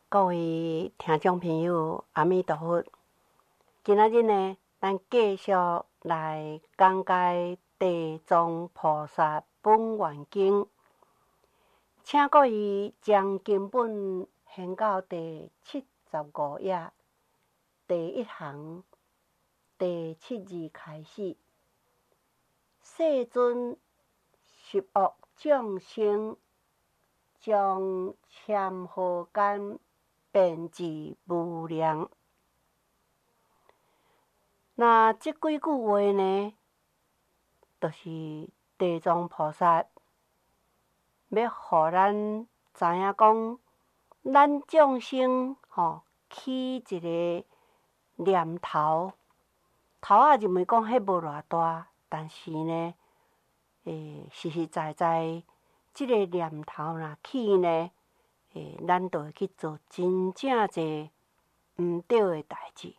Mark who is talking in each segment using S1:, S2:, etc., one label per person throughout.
S1: 各位听众朋友，阿弥陀佛！今仔日呢，咱继续来讲解《地藏菩萨本愿经》，请各位将经本掀到第75页，第一行第7字开始。世尊十恶众生，将참好間遍至無量。那即幾句話呢，就是地藏菩薩要互咱知影講，咱眾生起一個念頭，頭仔認為講迄無偌大，但是呢，實實在在，即個念頭若起呢，咱就會去做真正濟毋對的代志。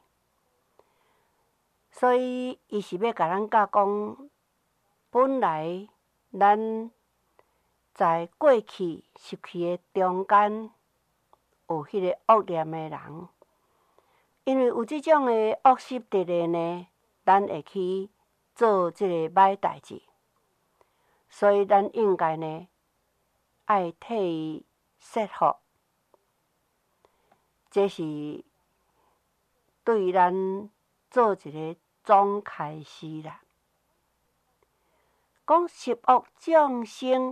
S1: 所以，伊是要甲咱教講，本來咱在過去習氣的中間，有迄個惡念的人，因為有即種的惡習佇咧呢，咱會去做即個歹代志。所以，咱應該呢，愛替伊說服，這是對咱做一個總開始啦。講十惡眾生，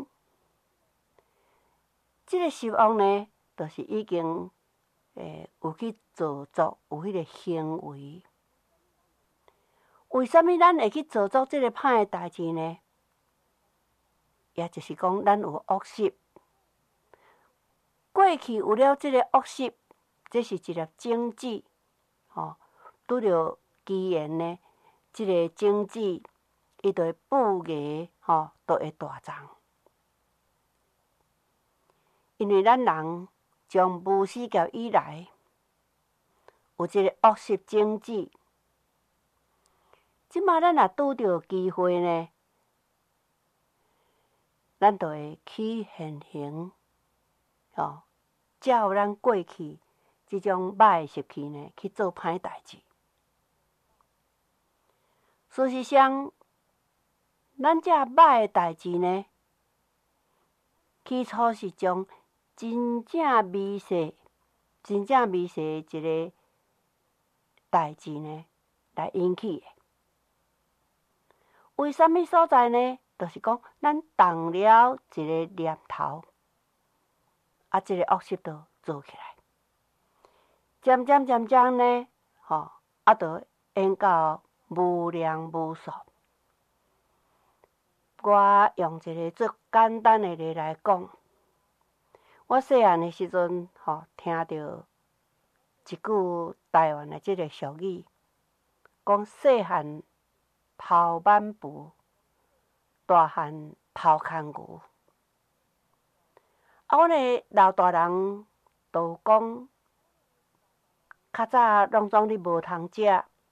S1: 這個十惡呢，就是已經有去做作，有迄個行為。為什麼咱會去做作這個歹的代志呢？也就是講，咱有惡習。過去有了這個惡習，這是一粒種子，拄着機緣呢，這個種子伊就會布芽，就會大長。因為咱人從無始劫以來，有這個惡習種子，即馬咱若拄着機會呢，咱就會起現行，照咱過去這種歹的習氣呢，去做歹代志。事實上，咱這歹的代志呢，起初是從真正微細的一個代志呢來引起的。為什麼所在呢？就是講，咱動了一個念頭，這個惡習就做起來，漸漸呢，就演到無量無數。我用一個最簡單的例來講，我細漢的時陣，聽到一句台灣的這個俗語，講細漢頭挽匏，大漢頭牽牛。阮的老大人都講，較早攏總你無通食，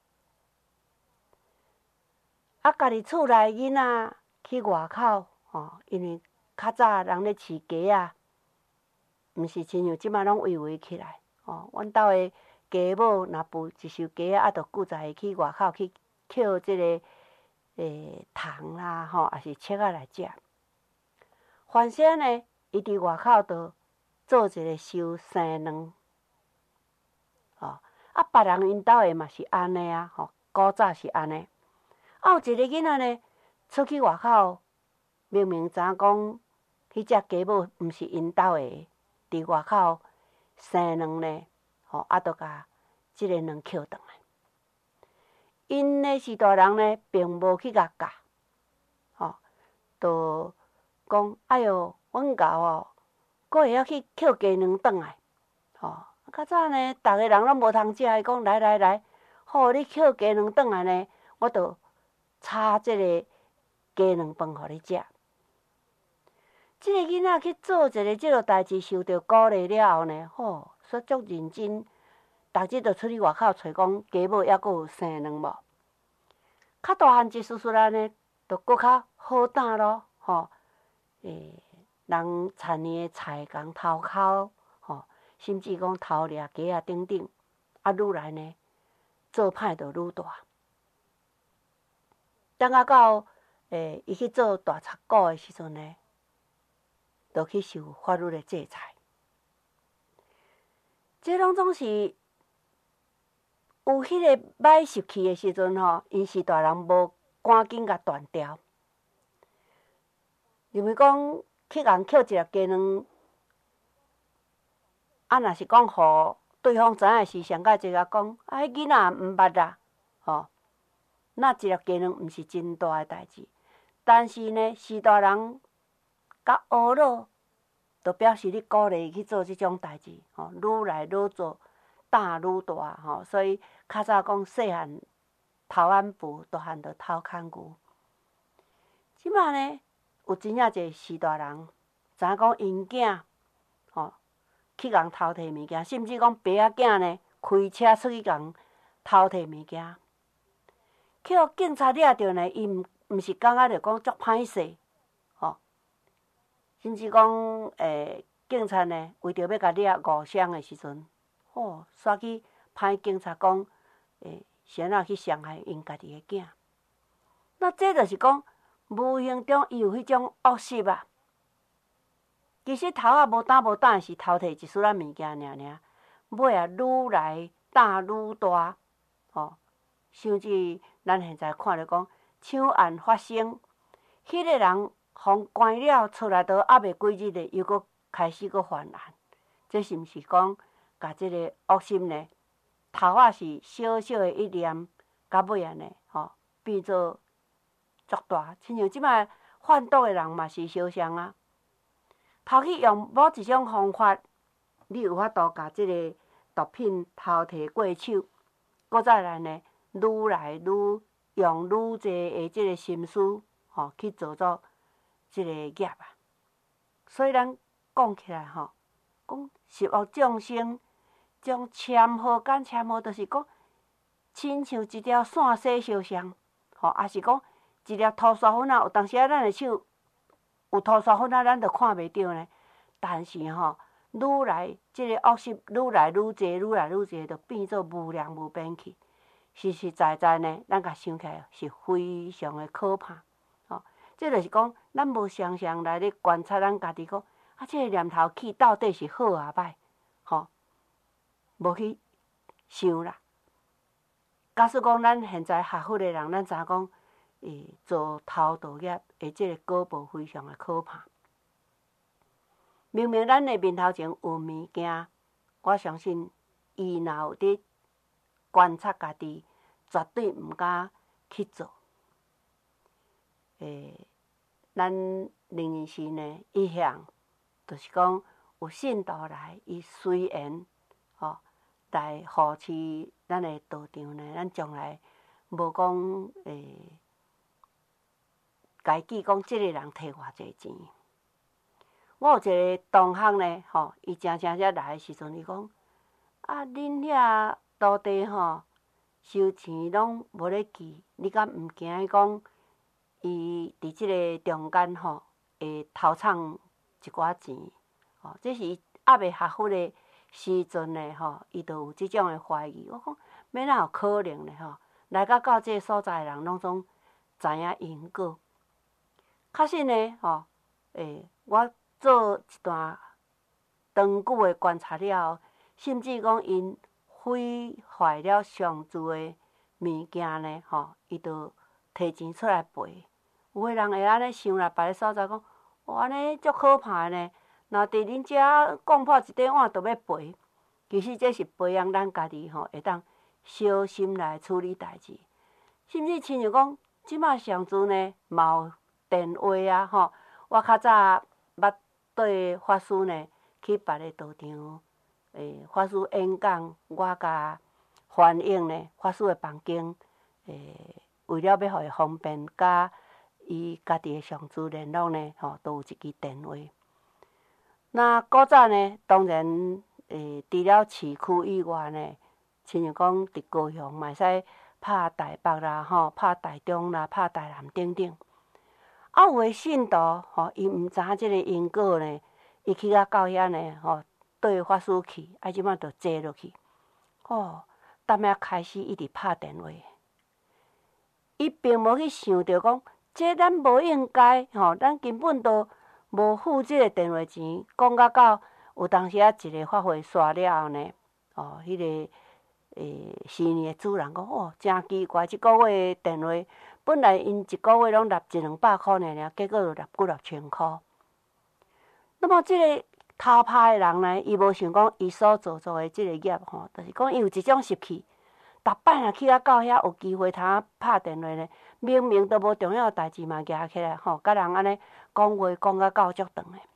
S1: 家己厝內囡仔去外口，因為較早人咧飼雞啊，毋是親像即馬攏圍起來。阮兜的家母若孵一收雞仔，就顧在去外口去捡即個蟲啦，也是切仔來食。反正呢，伊佇外口就做一個收生卵。別人因兜的嘛是安尼啊，古早是安尼。有一個囡仔呢，出去外口，明明知影講，迄隻家母毋是因兜的，佇外口生卵呢，就甲即個卵捡轉來。因的是大人呢，並無去甲教，就講哎喲，阮猴佫會曉去捡雞卵轉來。較早呢，逐個人攏無通食，伊講來，好，你捡雞卵轉來呢，我就炒即個雞卵飯互你食。即個囡仔去做一個即個代志，受到鼓勵了後呢，煞足認真，逐日就出去外口找講家母抑佫有生卵無。較大漢一絲絲仔呢，就佫較好膽咯，人田裡的菜共頭口， 甚至讲头掠鸡啊等等，啊愈来呢做歹就愈大。等啊到伊去做大贼股的时阵呢，就去受法律的制裁。这拢总是有迄个歹习气的时阵吼，因是大人无赶紧甲断掉。因为讲去人捡一粒鸡卵，啊，若是讲互对方知影时，上届一个讲，啊，迄囡仔毋捌啦，吼，那一粒鸡卵毋是真大诶代志，但是呢，是大人甲学了，就表示你鼓励伊去做即种代志，吼，愈来愈做大愈大，吼，所以较早讲细汉偷仔步，大汉就偷牵牛。即摆呢，有真正侪是大人，知影讲因囝，吼，去共偷摕物件，甚至讲爸仔囝呢，开车出去共偷摕物件，去互警察抓着呢，伊毋是感觉着讲足歹势，吼，甚至讲警察呢，为着要甲抓误伤的时阵，吼，煞去歹警察讲，是安怎去伤害因家己的囝。那这就是讲，无形中伊有迄种恶习啊。其实头仔无胆无胆是偷摕一丝仔物件尔，尾啊愈来大愈大，吼。甚至咱现在看着讲，抢案发生，迄个人互关了出来，都还袂几日咧，又搁开始搁犯案，这是毋是讲，甲即个恶心呢？头仔是小小的一念，到尾啊呢，吼，变做足大。亲像即摆贩毒的人嘛是相像啊。头去用某一种方法，你有法度甲即个毒品偷摕过手，搁再来呢，愈来愈用愈济的即个心思，吼，去做作即个业啊。所以咱讲起来吼，讲十恶众生，将签好干签好，就是讲，亲像一条线洗相像，吼，也是讲一粒涂刷粉啊，有当时啊，咱的手有涂刷粉啊，咱就看袂着呢。但是吼，愈来即个恶习愈来愈济，愈来愈济，就变做无量无边去。实实在在呢，咱甲想起来是非常的可怕。吼，这就是讲，咱无常常来咧观察咱家己，讲啊，这个念头起到底是好啊歹？吼，无去想啦。假使讲咱现在学佛的人，咱知影讲，做偷盗业的即个果报非常的可怕。明明咱的面头前有物件，我相信伊若有伫观察家己，绝对毋敢去做。咱灵隐寺呢一向就是讲有信徒来，伊随缘，吼，来扶持咱的道场呢。咱从来无讲家己讲即个人摕偌济钱。我有一个同学呢，吼，伊常常来的时阵，伊讲啊，恁遐土地吼收钱拢无咧记，你敢毋惊讲伊伫即个中间吼会偷藏一寡钱？吼，这是伊还袂学佛的时阵呢，吼，伊就有即种的怀疑。我讲，要哪有可能呢？吼，来到即个所在的人，拢总知影因果。确实呢，吼，我做一段长久的观察了后，甚至讲因毁坏了上主的物件呢，吼，伊就摕钱出来赔。有个人会安尼想啦，别个所在讲，哦，安尼足可怕呢。若伫恁遮讲破一块碗，就要赔。其实这是培养咱家己吼，会当小心来处理代志。甚至亲像讲，即马上主呢，嘛有电话啊，吼，我较早捌对法师呢去别个道场，法师演讲，我甲翻译呢法师的房间，为了要互伊方便，甲伊家己的上司联络呢，吼，都有一支电话。那古早呢，当然，除了市区以外呢，亲像讲伫高雄嘛会使拍台北啦，吼，拍台中啦，拍台南等等。啊，有诶信徒吼，伊毋知影即个因果呢，伊去到遐呢，吼， 对发出去，即摆就坐落去。当遐开始一直拍电话，伊并无去想着讲，这咱无应该咱根本都无付即个电话钱。讲到有当时一个发货刷了后呢，迄个生意的主人讲，真奇怪，即个月电话本来因一个月拢纳100-200箍尔，结果就纳几落千箍。那么即个偷拍的人呢，伊无想讲伊所做的即个业就是讲伊有一种习气，逐摆若去到遐有机会通拍电话呢，明明都无重要代志嘛，举起来甲人安尼讲话讲到足长的，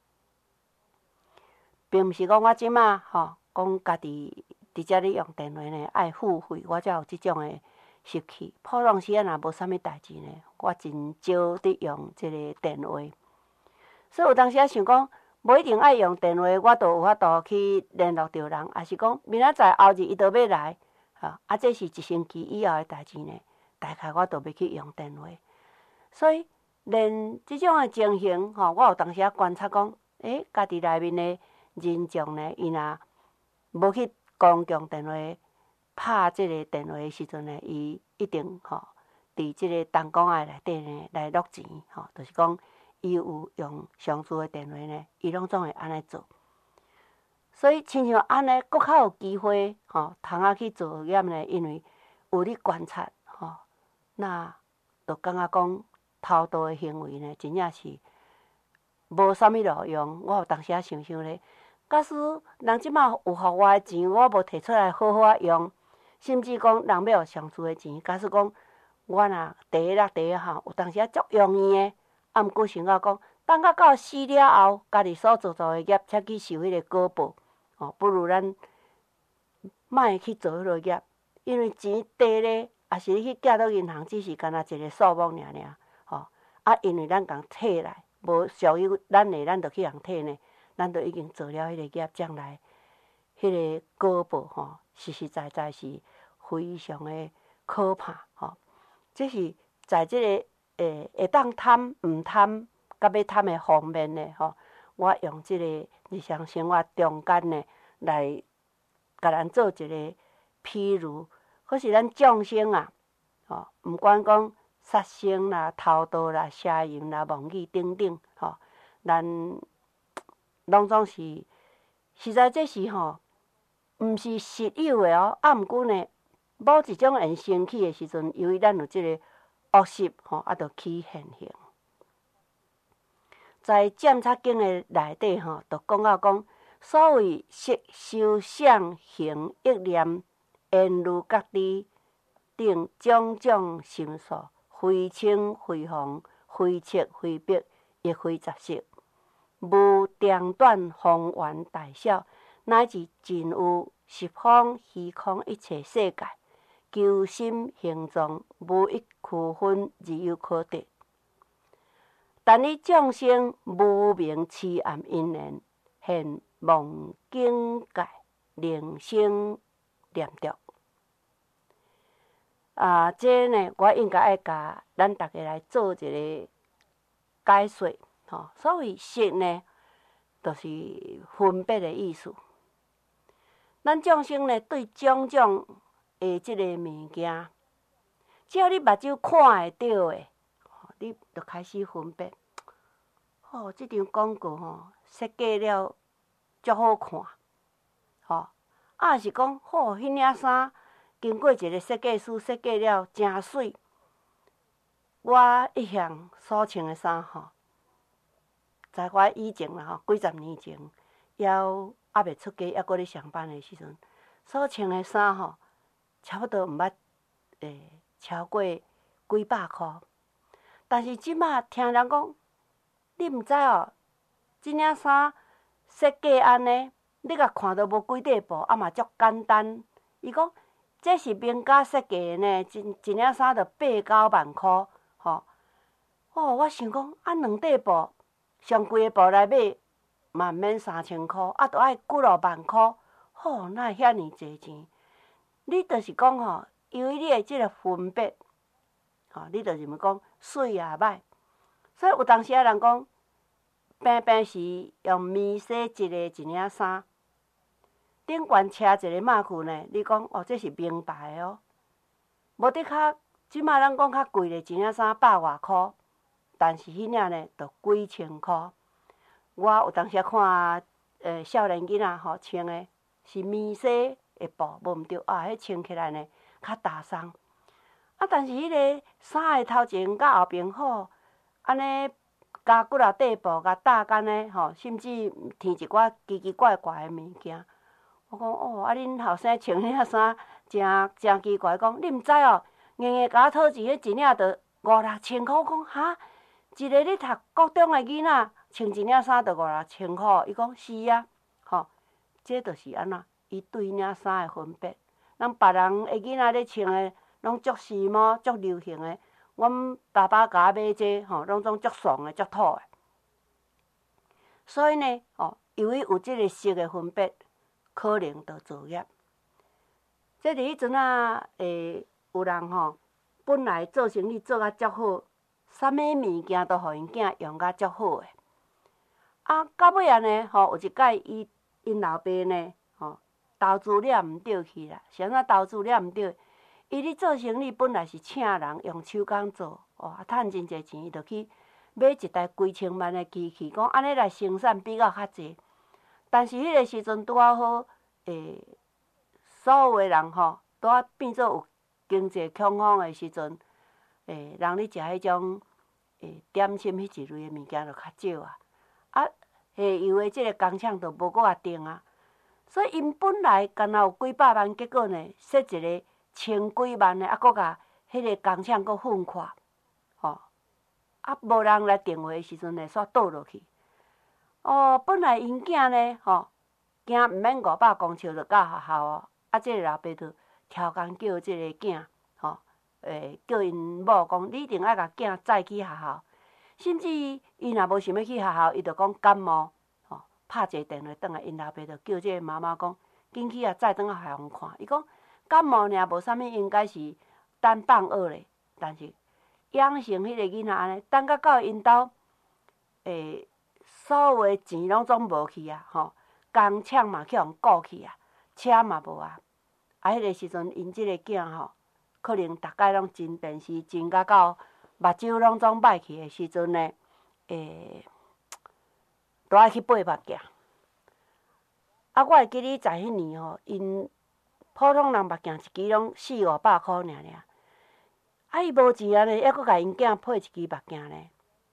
S1: 并毋是讲我即马讲家己伫遮咧用电话呢爱付费，我才有即种的习气。普通时啊，若无啥物代志呢，我真少伫用即个电话。所以有当时啊想讲，无一定爱用电话，我都有法度去联络着人，也是讲明仔载后日伊就要来，这是一星期以后的代志呢，大概我都要去用电话。所以连即种的情形，我有当时啊观察讲，家己内面的人众呢，伊若无去公共电话拍即个电话的时阵呢，伊一定伫即个东港仔内底呢来录钱，就是讲。伊有用上次的电话呢，伊拢总会安尼做。所以亲像安尼，搁较有机会通啊去做业呢，因为有咧观察那就感觉讲偷盗的行为呢，真正是无啥物路用。我有当时啊想咧，假使人即马有互我的钱，我无摕出来好好啊用，甚至讲人要上次的钱，假使讲我若第一有当时啊足容易的。毋过想讲，等到死了后，家己所做的业才去受迄个果报，不如咱莫去做迄落业，因为钱低咧，也是你去寄到银行，只是干那一个数目尔，因为咱共摕来，无属于咱的，咱就去互摕呢，咱就已经做了迄个业，将来迄个果报实实在在是非常的可怕这是在即个。会当贪毋贪，甲要贪的方面呢，我用即个日常生活中间呢，来甲咱做一个譬如，可是咱众生啊，毋管讲杀生啦、偷盗啦、邪淫啦、妄语等等，咱拢总是实在这是毋是实有的毋过呢，某一种缘生起的时阵，由于咱有即个。恶习就起现行，在《检察经》的内底就讲到讲，所谓色、受、想、行、意念、言语、觉知等种种心所，非清非红，非切非白，亦非杂色，无长短、方圆大小，乃至尽有十方虚空一切世界。求心形状，无一区分，而有可得。但以众生无明痴暗因缘，现妄境界，灵生念着。这呢，我应该爱甲咱大家来做一个解说。所谓色呢，就是分别的意思。咱众生呢，对种种即个物件，只要你目睭看会到的，你就开始分别。即张广告设计了足好看，是讲迄领衫经过一个设计师设计了真水。我一向所穿的衫在我以前啦几十年前，还未出家，还搁咧上班的时阵，所穿的衫差不多毋捌超过几百箍，但是即马听人讲，你毋知即领衫设计安尼，你甲看都无几块布，嘛足简单。伊讲这是名家设计的呢，一领衫着8-9万箍，我想讲2块布，上贵的布来买嘛毋免3000箍，着爱几落万箍，哪会遐尼济钱？你就是讲由于你的即个分别，你就认为讲水也歹，所以有当时人讲，平平时用面洗一领衫， 顶悬车一个马裤呢，你讲哦，这是名牌哦。无得较，即马咱讲较贵的一领衫100外箍，但是迄领呢，着几千箍。我有当时看，少年囡仔吼穿的是米色的布，无毋对啊，迄穿起来呢较大松。啊，但是迄个衫的头前甲后边好，安尼加骨力底部，甲搭干的吼，甚至添一寡奇奇怪怪的物件。我讲哦，啊，恁后生穿迄领衫真奇怪。讲你毋知哦，硬硬甲我讨钱，迄一领着5、6千箍。我讲哈，一个咧读国中的囡仔穿一领衫着5、6千箍。伊讲是啊，吼，这着是安怎？伊对领衫的分别。咱别人的囡仔咧穿的，拢足时髦、足流行的。阮爸爸甲我买这吼，拢总足爽的、足土的。所以呢，哦，由于有即个色的分别，可能着作业。即伫迄阵仔，有人吼，本来做生意做甲足好，啥物物件都互因囝用甲足好的。啊，到尾啊呢，吼，有一摆因老爸呢，吼，投资了毋对去啦。是安怎投资了毋对？伊咧做生意本来是请人用手工做，哦，趁真侪钱，伊就去买一台几千万的机器，讲安尼来生产比较较济。但是迄个时阵拄啊好，所有的人吼，拄啊变做有经济恐慌的时阵，人咧食迄种点心迄一类的物件就较少啊。啊，下游的即个工厂就无搁啊定啊。所以因本来干若有几百万，结果呢，说一个千几万的，啊，搁甲迄个工厂搁分垮，吼，啊，无人来订货的时阵呢，煞倒落去。哦，本来因囝呢，吼，惊毋免500公尺就到学校哦。啊，即个老爸就超工叫即个囝，吼，叫因某讲，你一定爱甲囝载去学校。甚至伊若无想要去学校，伊就讲感冒，吼，拍一个电话转来，因老爸就叫即个妈妈讲，紧去载转到学校看。伊讲感冒尔，无啥物，应该是等放学咧。但是养成迄个囡仔安尼，等到因兜，所有的钱拢总无去啊，吼，工厂嘛去互顾去啊，车嘛无啊。啊，迄个时阵，因即个囝吼，可能逐摆拢真电视，真甲到目睭拢总歹去的时阵呢，都爱去爬目镜。啊，我会记得在迄年吼，因普通人目镜一支拢4、500箍尔。啊，伊无钱啊呢，还佫甲因囝配一支目镜呢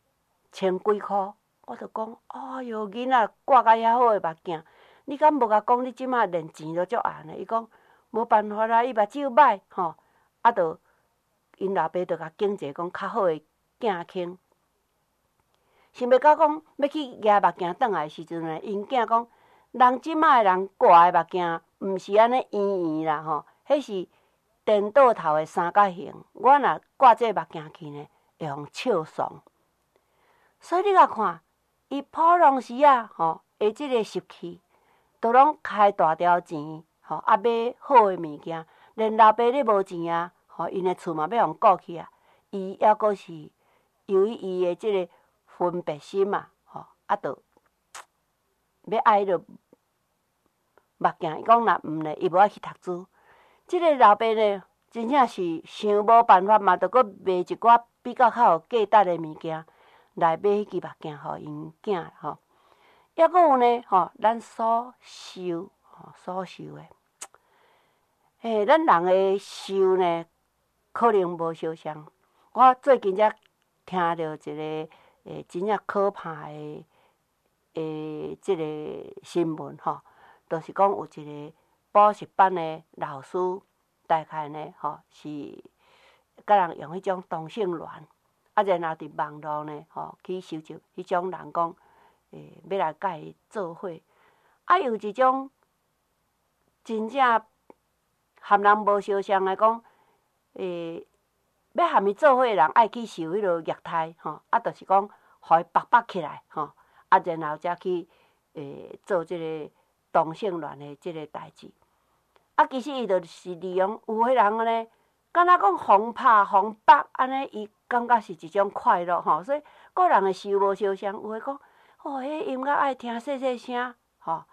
S1: ，1000几箍。我就讲，哎哟，囡仔挂甲遐好的目镜，你敢无甲讲你即马连钱都足暗的？伊讲无办法啦，伊目睭歹吼，啊，就因老爸就甲拣一个讲较好的镜坑。想袂到讲要去拿目镜转来的时阵呢，因囝讲，人即马的人挂的目镜，毋是安尼圆圆啦吼，迄是颠倒头的三角形。我若挂这目镜去呢，会互笑爽。所以你甲看。伊普通时啊，吼，的即个习气，都拢开大条钱，吼，啊买好的物件，连老爸咧无钱啊，吼，因的厝嘛要互顾去啊。伊还阁是由于伊的即个分别心嘛，吼，啊，着要爱着目镜。伊讲若毋呢，伊无爱去读书。即个老爸呢，真正是想无办法嘛，着阁卖一寡比较较有价值的物件。来买迄支目镜，互因囝吼。抑阁有呢，吼，咱所受，吼，所受的，咱人的受呢，可能无相像。我最近才听到一个，真正可怕的，即个新闻吼，就是讲有一个补习班的老师，大概呢，吼，是甲人用迄种同性恋。啊，然后伫网络呢，吼，去收集迄种人讲，要来甲伊做伙。啊，有一种真正含人无相像的讲，要含伊做伙的人爱去受迄落虐待，吼，啊，就是讲，互伊绑起来，吼，啊，然后才去，做即个同性恋的即个代志。啊，其实伊就是利用有迄人呢，敢若讲互拍互绑安尼伊。感觉是一种快乐吼，所以个人的受无相像，有诶讲，哦，迄音乐爱听细细声吼，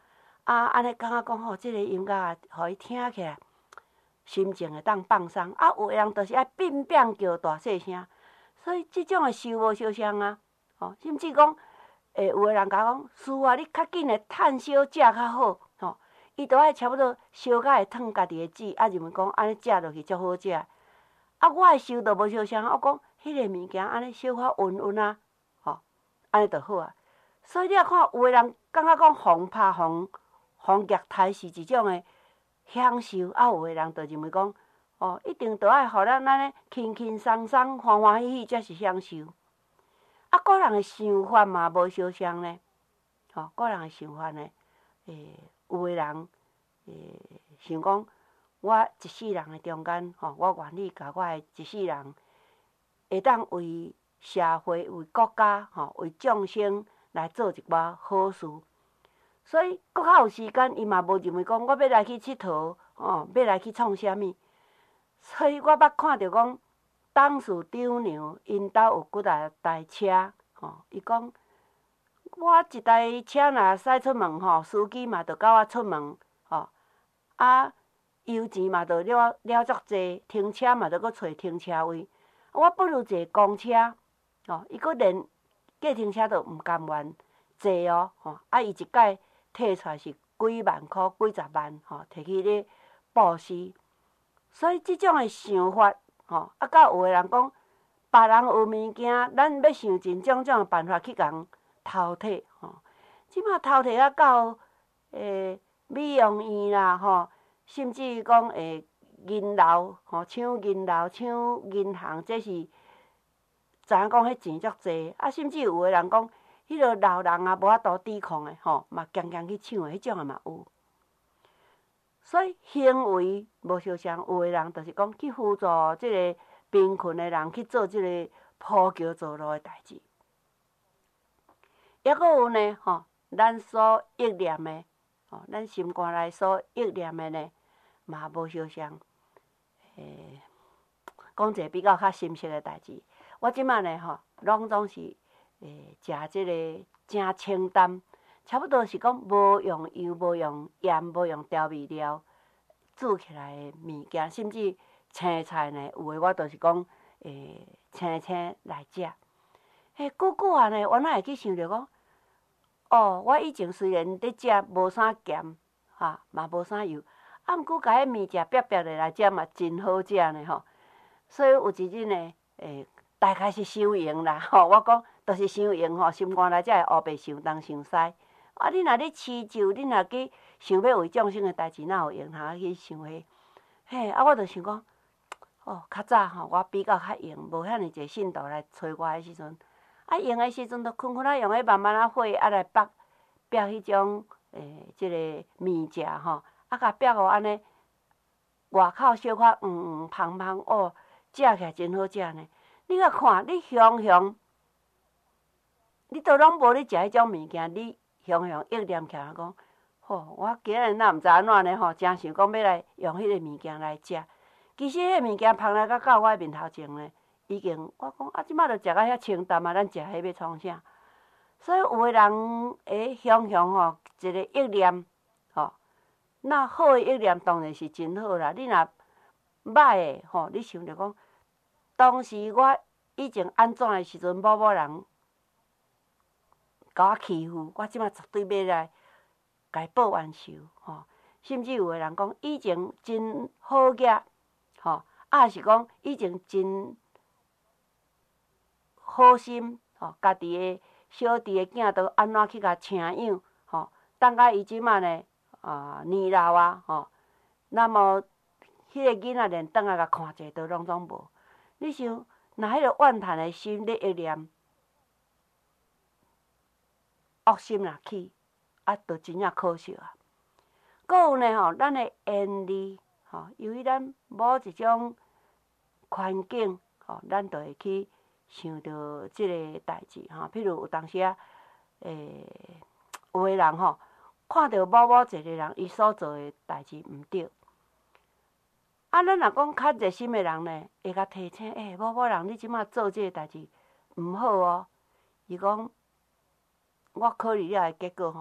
S1: 安尼感觉讲吼，即个音乐啊，互伊听起来心情会当放松。有个人就是爱变变叫大细声，所以即种诶收无相像啊。甚至讲，有个人甲讲，师傅啊，你较紧诶趁烧食较好，伊都爱差不多烧甲会烫家己诶籽，认为讲安尼食落去足好食。我诶收都无相像，我讲迄个物件安尼小可温温啊，安尼就好啊。所以你若看有个人感觉讲风拍风夹台是一种诶享受，有个人就认为讲，一定都爱互咱安尼轻轻松松、欢欢喜喜才是享受。个人诶想法嘛无相像呢，个人诶想法呢，有个人想讲，我一世人诶中间，我愿意甲我诶一世人，会当为社会、为国家、为众生来做一寡好事。所以，搁较有时间，伊嘛无认为讲我要来去佚佗，要来去创啥物。所以我捌看着讲，董事长娘因兜有几台车，伊讲，我一台车若驶出门，司机嘛着甲我出门，油钱嘛着了足济，停车嘛着搁找停车位。我不如坐公车，伊搁连计程车都毋甘愿坐哦，伊一届摕出来是几万箍、几十万，摕去咧布施。所以即种诶想法，甲有个人讲，别人有物件，咱要想尽种种诶办法去共偷摕，即马偷摕啊到美容院啦，甚至讲银楼，抢银楼、抢银行，这是知影讲迄钱足济。甚至有个人讲，迄落老人啊无法度抵抗诶，嘛强强去抢诶，迄种诶嘛有。所以行为无相像，有个人就是讲去辅助即个贫困诶人去做即个铺桥造路诶代志。抑阁有呢，咱所忆念诶，咱心肝内所忆念诶呢，嘛无相像。讲一个比较较深刻诶代志，我即摆呢，拢总是食即个正清淡，差不多是讲无用油、无用盐、无用调味料煮起来诶物件，甚至青菜呢，有诶我就是讲青来食。久久啊呢，我哪会去想着讲，我以前虽然伫食无啥咸，嘛无啥油，毋过甲迄物件白白的来食嘛，真好食呢所以有一日呢，大概是伤闲啦，我讲著是伤闲心肝内才会黑白想东想西。你若咧饲酒，你若去想要为众生诶代志，哪有闲通去想迄？我著想讲，较早我比较较闲，无遐尼侪信徒来找我诶时阵，闲诶时阵，著困困用慢慢火来爆迄种即个物件甲爆互安尼外口小可芳芳食起来真好食呢。你甲看，你常常，你都拢无咧食迄种物件，你常常忆念起来讲，我今日哪毋知安怎呢真想讲要来用迄个物件来食。其实迄个物件芳来到我面头前呢，已经我讲即摆著食到遐清淡咱食迄要创啥？所以有个人常常一个忆念，那好诶忆念当然是真好啦。你若歹诶，你想着讲，当时我以前安怎诶时阵，某人甲我欺负，我即摆绝对要来甲伊报冤仇，甚至有个人讲，以前真好囝，是讲以前真好心，家己诶小弟诶囝都安怎去甲请养，等甲伊即摆呢年老啊，那么迄个囡仔连倒来甲看者都拢总无。你想，若迄个怨叹诶心咧忆念，恶心若起，就真正可惜啊。阁有呢，咱诶言语，由于咱某一种环境，咱就会去想到即个代志譬如有当时有个人看到某一个人伊所做诶代志毋对，咱若讲较热心诶人呢，会甲提醒，某人你即马做即个代志毋好哦。伊讲，我考虑了诶结果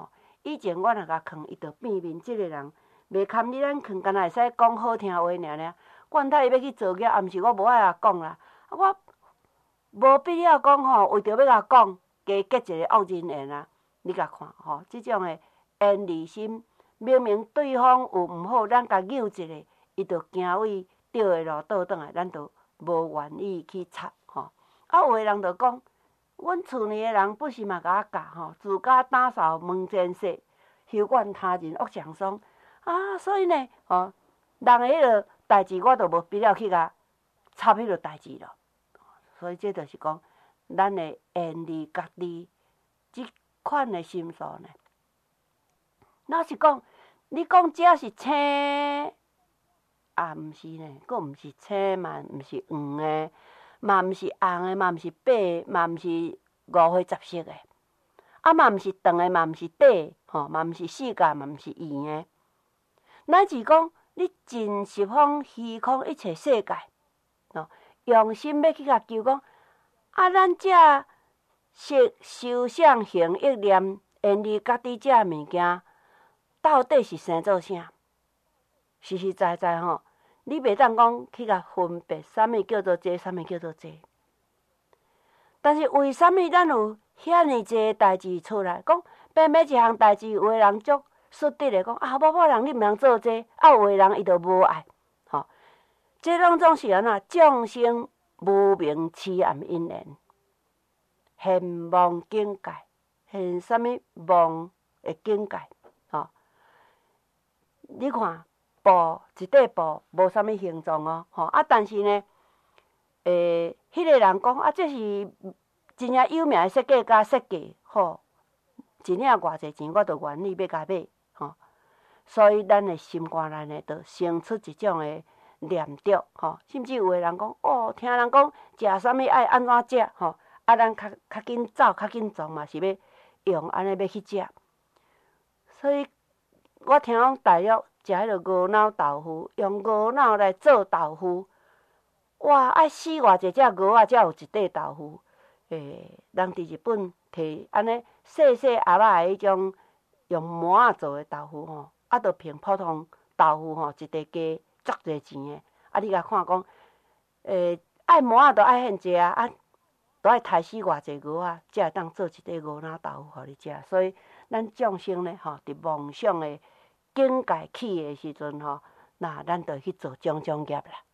S1: 以前我若甲囥，伊就变面，即个人袂堪你咱囥，干那会使讲好听话尔尔。管他伊要去做孽，啊，毋是我无爱甲讲啦。我无必要讲吼，为着要甲讲，加结一个恶人缘啊！你甲看吼，即种诶缘离心，明明对方有毋好，咱甲拗一下，伊就行为对诶路倒转来，咱就无愿意去插吼。啊，有诶人就讲，阮厝内诶人不是嘛甲我教吼，自家打扫门前雪，休管他人恶上霜啊！所以呢，吼，人诶迄落代志，我就无必要去甲插迄落代志咯。所以这就是讲，咱的缘离家己即款的心思呢。若是讲，你讲这是青，啊，毋是呢，佫毋是青嘛，毋是黄的，嘛毋是红的，嘛毋是白的，嘛毋是五花杂色的，啊，嘛毋是长的，嘛毋是短的，吼，嘛毋是四角，嘛毋是圆的。乃至讲，你尽十方虚空一切世界，吼。用心要去甲求讲，啊，咱这色受想行识念缘离家己这物件，到底是生做啥？实实在在吼，你袂当讲去甲分别，啥物叫做这，啥物叫做这。但是为啥物咱有遐尼济代志出来？讲偏偏一项代志，有个人足率直的讲啊，某某人你毋通做这，啊，有个人伊就无爱。这拢总是安怎？众生无明痴暗因缘，现妄境界，现啥物妄的境界？吼，你看布一块布无啥物形状哦，吼啊，但是呢，迄个人讲啊，这是真正有名的设计家设计，吼，一领偌济钱，我就愿意要甲买，吼，所以咱的心肝内呢，就生出一种的念着吼，甚至有个人讲哦，听人讲食啥物爱安怎食吼，啊，咱较紧走，较紧做嘛是要用安尼要去食。所以我听讲大陆食迄落鹅脑豆腐，用鹅脑来做豆腐，哇，爱死偌济只鹅啊，才有一块豆腐。人伫日本摕安尼细细盒仔的迄种用膜仔做的豆腐吼，啊，着凭普通豆腐吼，一块加足侪钱的，啊！你甲看讲，爱膜仔都爱遐济啊，啊，都爱杀死偌济鹅啊，才会当做一块鹅脑豆腐互你食。所以，咱众生呢，吼，伫梦想的境界起的时阵吼，那咱就去做种种业啦。